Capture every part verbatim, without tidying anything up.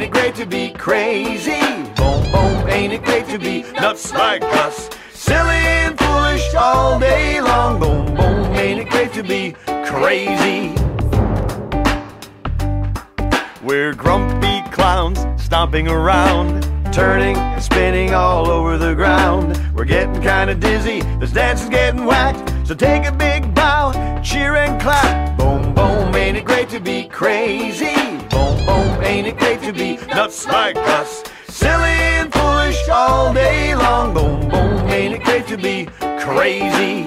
ain't it great to be crazy? Boom, boom, ain't it great to be nuts like us? Silly and foolish all day long. Boom, boom, ain't it great to be crazy? We're grumpy clowns stomping around, turning and spinning all over the ground. We're getting kinda dizzy, this dance is getting whacked, so take a big bow, cheer and clap. Boom, boom, ain't it great to be crazy? Boom, boom, ain't it great to be nuts like us? Silly and foolish all day long. Boom, boom, ain't it great to be crazy?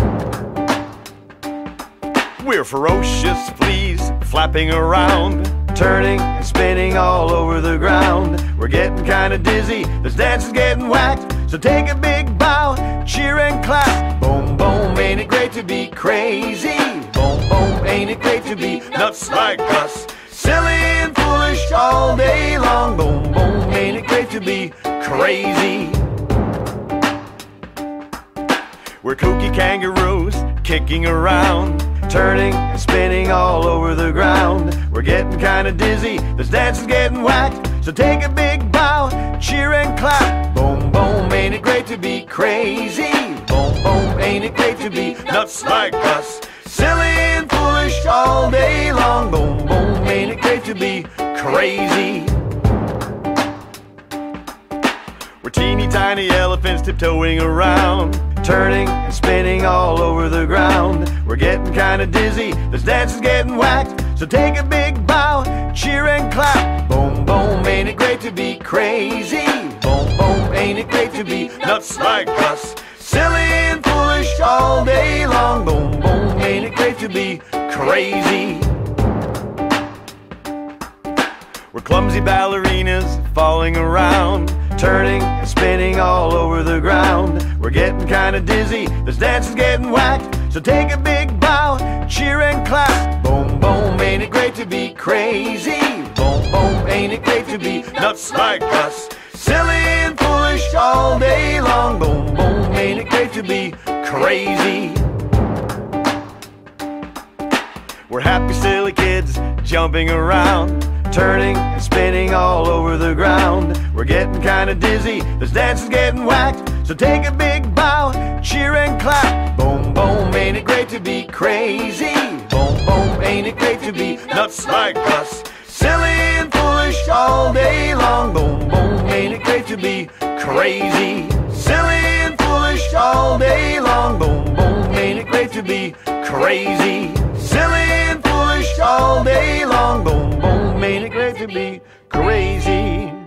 We're ferocious fleas flapping around, turning and spinning all over the ground. We're getting kinda dizzy, this dance is getting whacked, so take a big bow, cheer and clap. Boom, boom, ain't it great to be crazy? Boom, boom, ain't it great to be nuts like us? Silly and foolish all day long. Boom, boom, ain't it great to be crazy? We're kooky kangaroos kicking around, turning and spinning all over the ground. We're getting kinda dizzy, this dance is getting whacked, so take a big bow, cheer and clap. Boom, boom, ain't it great to be crazy? Boom, boom, ain't it great to be nuts like us? Silly and foolish all day long. Boom, boom, ain't it great to be crazy? We're teeny tiny elephants tiptoeing around, turning and spinning all over the ground. We're getting kinda dizzy, this dance is getting whacked, so take a big bow, cheer and clap. Boom, boom, ain't it great to be crazy? Boom, boom, ain't it great to be nuts like us? Silly and foolish all day long. Boom, boom, ain't it great to be crazy? We're clumsy ballerinas falling around, turning and spinning all over the ground. We're getting kinda dizzy, this dance is getting whacked, so take a big bow, cheer and clap. Boom, boom, ain't it great to be crazy? Boom, boom, ain't it great to be nuts like us? Silly and foolish all day long. Boom, boom, ain't it great to be crazy? We're happy silly kids jumping around, turning and spinning all over the ground. We're getting kinda dizzy, this dance is getting whacked, so take a big bow, cheer and clap. Boom, boom, ain't it great to be crazy? Boom, boom, ain't it great to be nuts like us? Silly and foolish all day long. Boom, boom, ain't it great to be crazy? Silly and foolish all day long. Boom, boom, ain't it great to be crazy? Silly and foolish all day long. Boom, boom, ain't it great to be crazy?